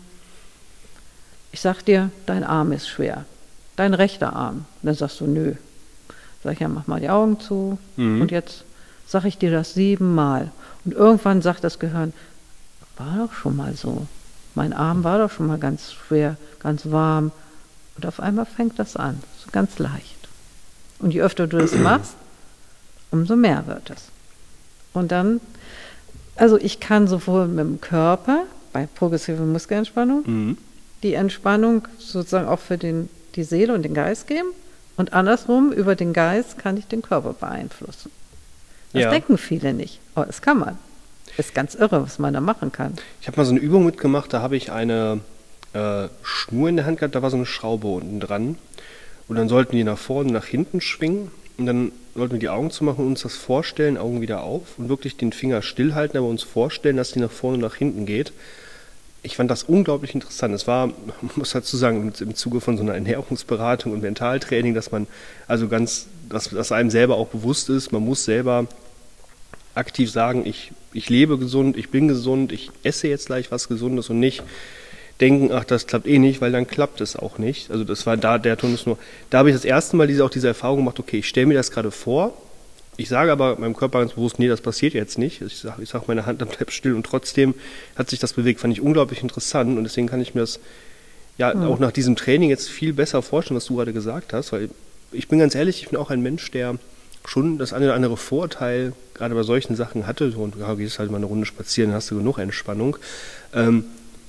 ich sag dir, dein Arm ist schwer, dein rechter Arm. Und dann sagst du, nö. Sag ich, ja, mach mal die Augen zu mhm. und jetzt sage ich dir das siebenmal. Und irgendwann sagt das Gehirn, war doch schon mal so. Mein Arm war doch schon mal ganz schwer, ganz warm. Und auf einmal fängt das an, so ganz leicht. Und je öfter du das machst, umso mehr wird es. Und dann, also ich kann sowohl mit dem Körper, bei progressiver Muskelentspannung, mhm. die Entspannung sozusagen auch für den, die Seele und den Geist geben. Und andersrum, über den Geist kann ich den Körper beeinflussen. Das ja. denken viele nicht, aber das kann man. Ist ganz irre, was man da machen kann. Ich habe mal so eine Übung mitgemacht, da habe ich eine äh, Schnur in der Hand gehabt, da war so eine Schraube unten dran. Und dann sollten die nach vorne und nach hinten schwingen. Und dann sollten wir die Augen zumachen und uns das vorstellen, Augen wieder auf und wirklich den Finger stillhalten, aber uns vorstellen, dass die nach vorne und nach hinten geht. Ich fand das unglaublich interessant. Es war, man muss dazu sagen, im Zuge von so einer Ernährungsberatung und Mentaltraining, dass man also ganz, dass, dass einem selber auch bewusst ist, man muss selber aktiv sagen, ich, ich lebe gesund, ich bin gesund, ich esse jetzt gleich was Gesundes und nicht denken, ach, das klappt eh nicht, weil dann klappt es auch nicht. Also das war da der Tonus nur. Da habe ich das erste Mal diese, auch diese Erfahrung gemacht, okay, ich stelle mir das gerade vor, ich sage aber meinem Körper ganz bewusst, nee, das passiert jetzt nicht. Ich sage, ich sage meine Hand, dann bleibt still und trotzdem hat sich das bewegt. Fand ich unglaublich interessant und deswegen kann ich mir das ja mhm. auch nach diesem Training jetzt viel besser vorstellen, was du gerade gesagt hast, weil ich bin ganz ehrlich, ich bin auch ein Mensch, der schon das eine oder andere Vorteil gerade bei solchen Sachen hatte. Und ja, gehst halt mal eine Runde spazieren, dann hast du genug Entspannung. Ähm,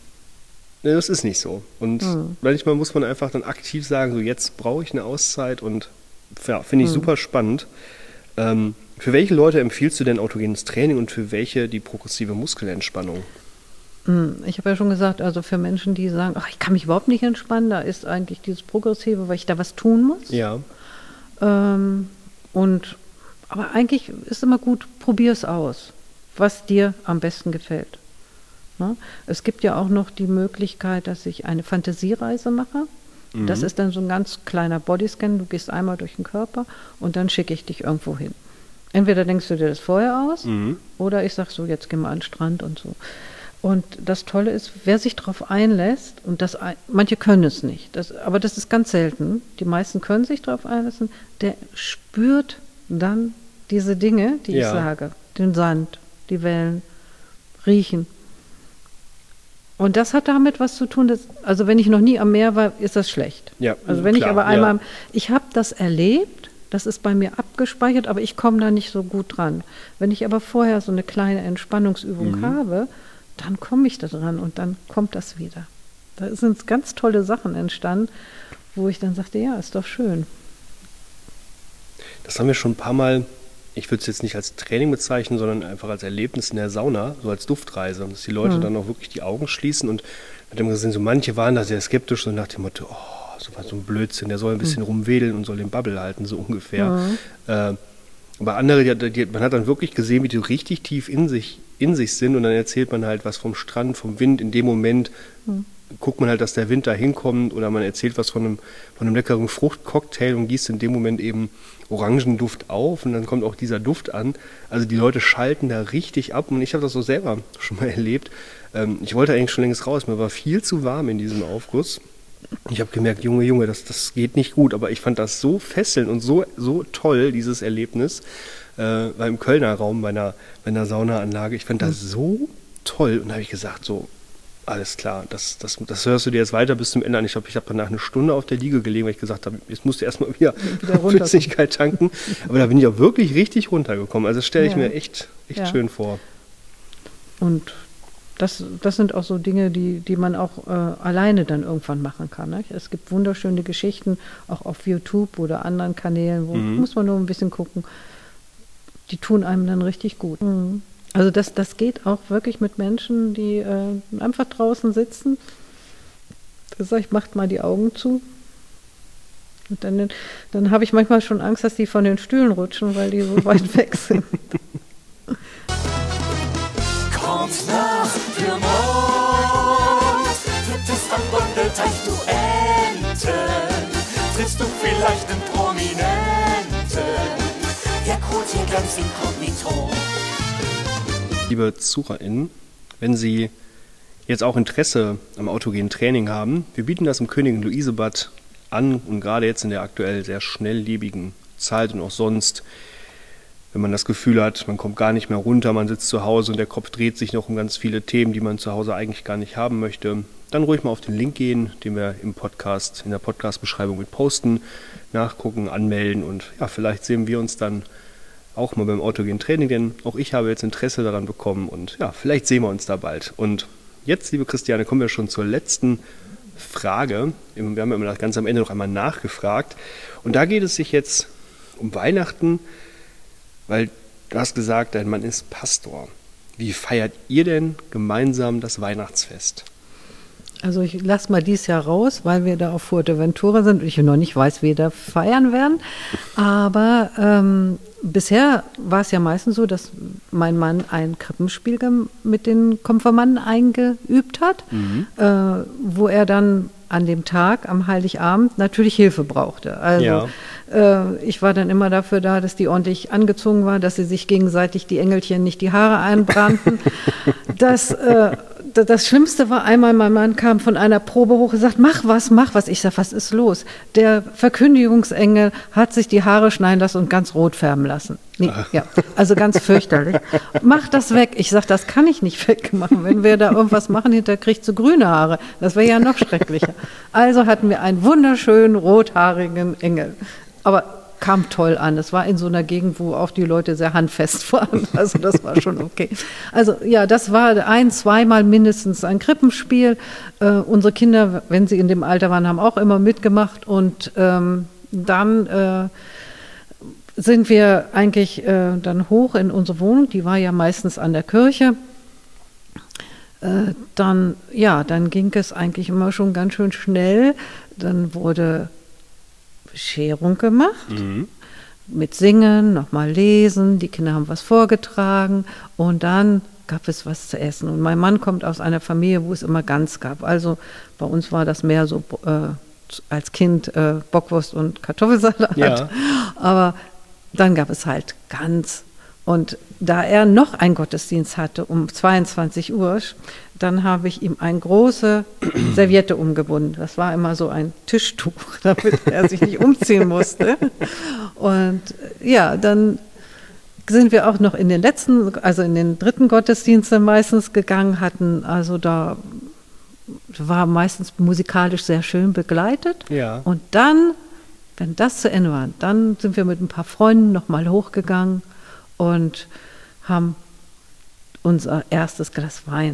ne, das ist nicht so. Und mhm. manchmal muss man einfach dann aktiv sagen, so jetzt brauche ich eine Auszeit und ja, finde ich mhm. super spannend. Ähm, für welche Leute empfiehlst du denn autogenes Training und für welche die progressive Muskelentspannung? Ich habe ja schon gesagt, also für Menschen, die sagen, ach, ich kann mich überhaupt nicht entspannen, da ist eigentlich dieses Progressive, weil ich da was tun muss. Ja. Ähm, und, aber eigentlich ist immer gut, probier es aus, was dir am besten gefällt. Ne? Es gibt ja auch noch die Möglichkeit, dass ich eine Fantasiereise mache. Mhm. Das ist dann so ein ganz kleiner Bodyscan, du gehst einmal durch den Körper und dann schicke ich dich irgendwo hin. Entweder denkst du dir das vorher aus mhm. oder ich sage so, jetzt gehen wir an den Strand und so. Und das Tolle ist, wer sich darauf einlässt, und das, manche können es nicht, das, aber das ist ganz selten, die meisten können sich darauf einlassen, der spürt dann diese Dinge, die ja. ich sage, den Sand, die Wellen, riechen. Und das hat damit was zu tun, dass, also wenn ich noch nie am Meer war, ist das schlecht. Ja, also wenn klar, ich aber einmal, ja. ich habe das erlebt, das ist bei mir abgespeichert, aber ich komme da nicht so gut dran. Wenn ich aber vorher so eine kleine Entspannungsübung mhm. habe, dann komme ich da dran und dann kommt das wieder. Da sind ganz tolle Sachen entstanden, wo ich dann sagte, ja, ist doch schön. Das haben wir schon ein paar Mal, ich würde es jetzt nicht als Training bezeichnen, sondern einfach als Erlebnis in der Sauna, so als Duftreise, dass die Leute mhm. dann auch wirklich die Augen schließen und hat immer gesehen, so manche waren da sehr skeptisch, so nach dem Motto, oh, so was so ein Blödsinn, der soll ein bisschen mhm. rumwedeln und soll den Bubble halten, so ungefähr. Mhm. Äh, aber andere, die, die, man hat dann wirklich gesehen, wie die richtig tief in sich, in sich sind und dann erzählt man halt was vom Strand, vom Wind. In dem Moment mhm. guckt man halt, dass der Wind da hinkommt oder man erzählt was von einem, von einem leckeren Fruchtcocktail und gießt in dem Moment eben Orangenduft auf und dann kommt auch dieser Duft an. Also die Leute schalten da richtig ab und ich habe das so selber schon mal erlebt. Ähm, ich wollte eigentlich schon längst raus, mir war viel zu warm in diesem Aufguss. Ich habe gemerkt, Junge, Junge, das, das geht nicht gut, aber ich fand das so fesselnd und so, so toll, dieses Erlebnis, äh, beim Kölner Raum, bei einer, bei einer Saunaanlage. Ich fand das so toll und da habe ich gesagt, so, alles klar, das, das, das hörst du dir jetzt weiter bis zum Ende an. Ich glaube, ich habe danach eine Stunde auf der Liege gelegen, weil ich gesagt habe, jetzt musst du erstmal wieder, wieder Flüssigkeit tanken. Aber da bin ich auch wirklich richtig runtergekommen. Also das stelle ich ja. mir echt, echt ja. schön vor. Und das, das sind auch so Dinge, die, die man auch äh, alleine dann irgendwann machen kann. Ne? Es gibt wunderschöne Geschichten, auch auf YouTube oder anderen Kanälen, wo mhm. muss man nur ein bisschen gucken. Die tun einem dann richtig gut. Mhm. Also das, das geht auch wirklich mit Menschen, die äh, einfach draußen sitzen. Da sage ich, macht mal die Augen zu. Und dann, dann habe ich manchmal schon Angst, dass die von den Stühlen rutschen, weil die so weit weg sind. Kommt nach Pyrmont, gibt es am Gondelteich Duellen, triffst du vielleicht einen Prominenten, der Code hier ganz inkognito. Liebe ZuhörerInnen, wenn Sie jetzt auch Interesse am autogenen Training haben, wir bieten das im Königin-Luise-Bad an und gerade jetzt in der aktuell sehr schnelllebigen Zeit und auch sonst, wenn man das Gefühl hat, man kommt gar nicht mehr runter, man sitzt zu Hause und der Kopf dreht sich noch um ganz viele Themen, die man zu Hause eigentlich gar nicht haben möchte, dann ruhig mal auf den Link gehen, den wir im Podcast, in der Podcast-Beschreibung mit posten, nachgucken, anmelden und ja, vielleicht sehen wir uns dann auch mal beim autogenen Training, denn auch ich habe jetzt Interesse daran bekommen und ja, vielleicht sehen wir uns da bald. Und jetzt, liebe Christiane, kommen wir schon zur letzten Frage. Wir haben ja immer ganz am Ende noch einmal nachgefragt und da geht es sich jetzt um Weihnachten, weil du hast gesagt, dein Mann ist Pastor. Wie feiert ihr denn gemeinsam das Weihnachtsfest? Also ich lasse mal dieses Jahr raus, weil wir da auf Fuerteventura sind und ich noch nicht weiß, wie wir da feiern werden. Aber ähm, bisher war es ja meistens so, dass mein Mann ein Krippenspiel mit den Konfirmanden eingeübt hat, mhm. äh, wo er dann an dem Tag, am Heiligabend, natürlich Hilfe brauchte. Also ja. äh, ich war dann immer dafür da, dass die ordentlich angezogen war, dass sie sich gegenseitig, die Engelchen, nicht die Haare einbrannten. das, äh, das Schlimmste war einmal, mein Mann kam von einer Probe hoch und sagt, mach was, mach was. Ich sage, was ist los? Der Verkündigungsengel hat sich die Haare schneiden lassen und ganz rot färben lassen. Nee, ja, also ganz fürchterlich. Mach das weg. Ich sage, das kann ich nicht wegmachen. Wenn wir da irgendwas machen, hinterher kriegt sie grüne Haare. Das wäre ja noch schrecklicher. Also hatten wir einen wunderschönen rothaarigen Engel. Aber kam toll an. Es war in so einer Gegend, wo auch die Leute sehr handfest waren. Also das war schon okay. Also ja, das war ein-, zweimal mindestens ein Krippenspiel. Äh, unsere Kinder, wenn sie in dem Alter waren, haben auch immer mitgemacht. Und ähm, dann äh, sind wir eigentlich äh, dann hoch in unsere Wohnung. Die war ja meistens an der Kirche. Äh, dann, ja, dann ging es eigentlich immer schon ganz schön schnell. Dann wurde Bescherung gemacht, mhm. mit Singen, nochmal lesen, die Kinder haben was vorgetragen und dann gab es was zu essen. Und mein Mann kommt aus einer Familie, wo es immer Gans gab. Also bei uns war das mehr so äh, als Kind äh, Bockwurst und Kartoffelsalat. Ja. Aber dann gab es halt Gans. Und da er noch einen Gottesdienst hatte um zweiundzwanzig Uhr, dann habe ich ihm eine große Serviette umgebunden. Das war immer so ein Tischtuch, damit er sich nicht umziehen musste. Und ja, dann sind wir auch noch in den letzten, also in den dritten Gottesdienst meistens gegangen, hatten also da war meistens musikalisch sehr schön begleitet. Ja. Und dann, wenn das zu Ende war, dann sind wir mit ein paar Freunden nochmal hochgegangen und haben unser erstes Glas Wein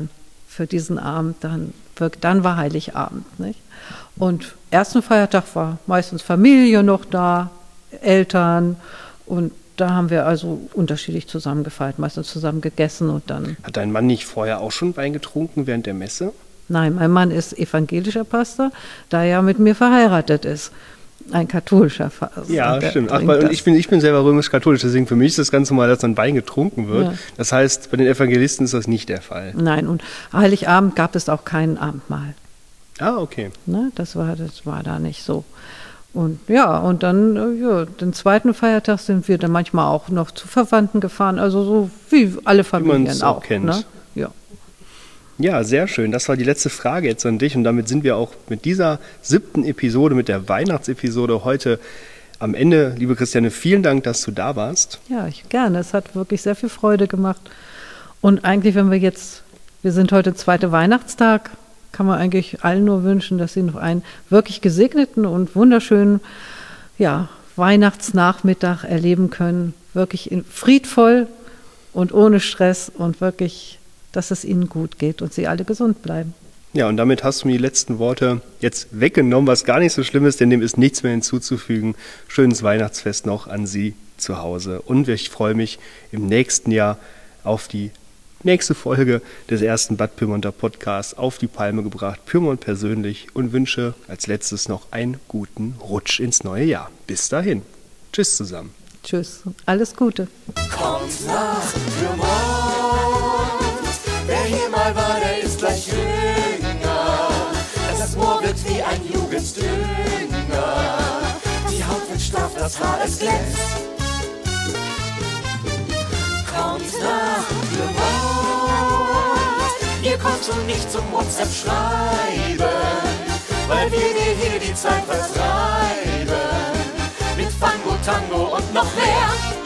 für diesen Abend, dann, dann war Heiligabend. Nicht? Und ersten Feiertag war meistens Familie noch da, Eltern, und da haben wir also unterschiedlich zusammen gefeiert, meistens zusammen gegessen und dann... Hat dein Mann nicht vorher auch schon Wein getrunken während der Messe? Nein, mein Mann ist evangelischer Pastor, da er mit mir verheiratet ist. Ein katholischer Pastor. Ja, stimmt. Ach, weil, und ich bin, ich bin selber römisch-katholisch, deswegen für mich ist das ganz normal, dass dann Wein getrunken wird. Ja. Das heißt, bei den Evangelisten ist das nicht der Fall. Nein, und Heiligabend gab es auch kein Abendmahl. Ah, okay. Ne, das war, das war da nicht so. Und ja, und dann, ja, den zweiten Feiertag sind wir dann manchmal auch noch zu Verwandten gefahren, also so wie alle Familien wie auch. Kennt. Ne? Ja. Ja, sehr schön. Das war die letzte Frage jetzt an dich und damit sind wir auch mit dieser siebten Episode, mit der Weihnachtsepisode heute am Ende. Liebe Christiane, vielen Dank, dass du da warst. Ja, ich gerne. Es hat wirklich sehr viel Freude gemacht. Und eigentlich, wenn wir jetzt, wir sind heute zweiter Weihnachtstag, kann man eigentlich allen nur wünschen, dass sie noch einen wirklich gesegneten und wunderschönen ja, Weihnachtsnachmittag erleben können. Wirklich in, friedvoll und ohne Stress und wirklich, dass es ihnen gut geht und sie alle gesund bleiben. Ja, und damit hast du mir die letzten Worte jetzt weggenommen, was gar nicht so schlimm ist, denn dem ist nichts mehr hinzuzufügen. Schönes Weihnachtsfest noch an Sie zu Hause. Und ich freue mich im nächsten Jahr auf die nächste Folge des ersten Bad Pyrmonter Podcasts auf die Palme gebracht, Pyrmont persönlich, und wünsche als letztes noch einen guten Rutsch ins neue Jahr. Bis dahin. Tschüss zusammen. Tschüss. Alles Gute. Kommt nach Pyrmont. Wer hier mal war, der ist gleich jünger. Das Moor wird wie ein Jugenddünger. Die Haut wird straff, das Haar es glänzt. Kommt nach Pyrmont. Ihr kommt schon nicht zum WhatsApp schreiben, weil wir dir hier die Zeit vertreiben. Mit Fango, Tango und noch mehr.